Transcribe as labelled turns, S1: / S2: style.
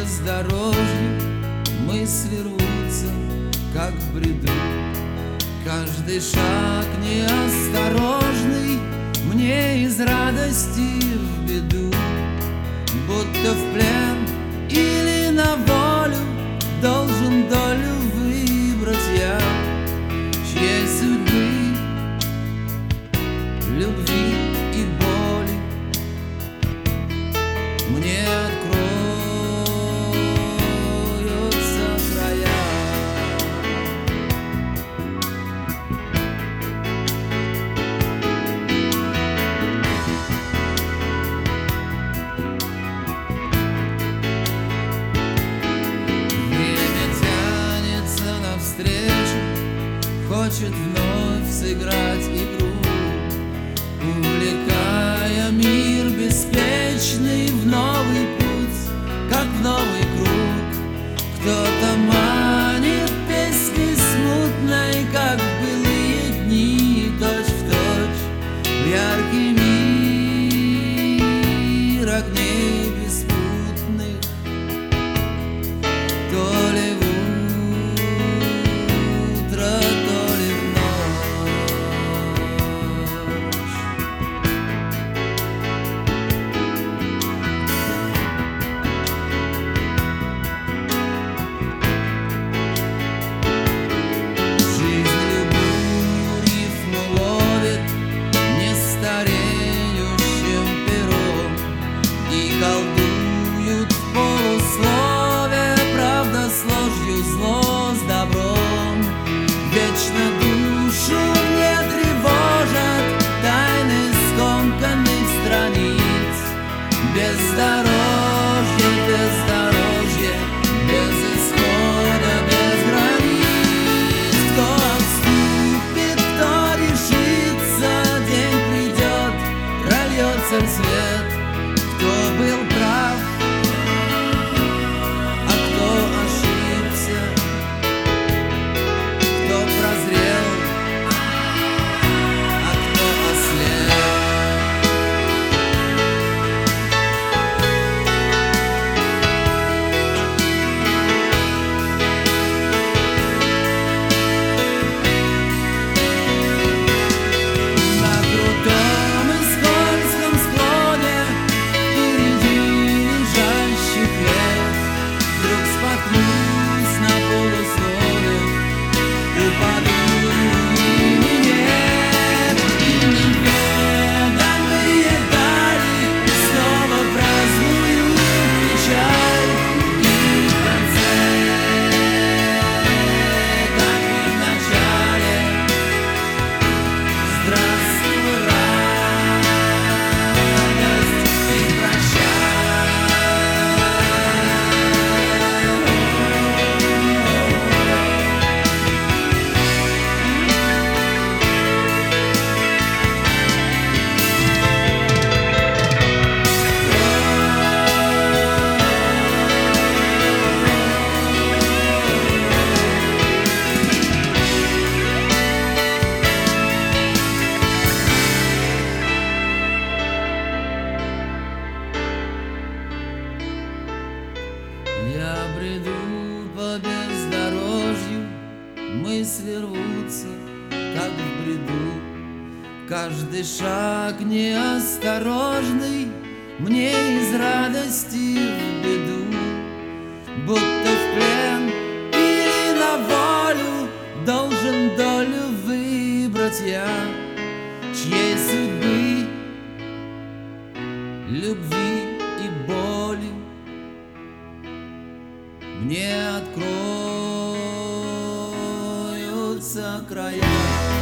S1: бездорожью мысли рвутся, как в бреду. Каждый шаг неосторожный мне из радости в беду. Будто в плен или на волю должен долю выбрать я, чьей судьбы, любви и боли мне откроются края. Время тянется навстречу, хочет вновь сыграть игру, увлекая мир беспечный в новый путь, как в новый круг. Кто-то манит песней смутной, как в былые дни, точь в точь в яркий мир огней беспутных. То ли в утро, то ли в ночь. Жизнь любую рифму ловит нестареющим пером и колдуют в полуслове, правда с ложью, зло с добром. Вечно душу не тревожат тайны скомканных страниц. Бездорожье, бездорожье, без исхода, без границ. Кто отступит, кто решится, день придет, прольется свет. Кто был прав, а кто ошибся, кто прозрел, а кто ослеп. На крутом и скользком склоне впереди лежащих лет вдруг споткнусь на полуслове, упаду и нет. И неведомые дали снова празднуют печаль. И в конце, как и в начале, здравствуй, радость, и прощай. Я бреду по бездорожью, мысли рвутся, как в бреду. Каждый шаг неосторожный мне из радости в беду. Будто в плен или на волю должен долю выбрать я, чьей судьбы, любви и боли мне откроются края.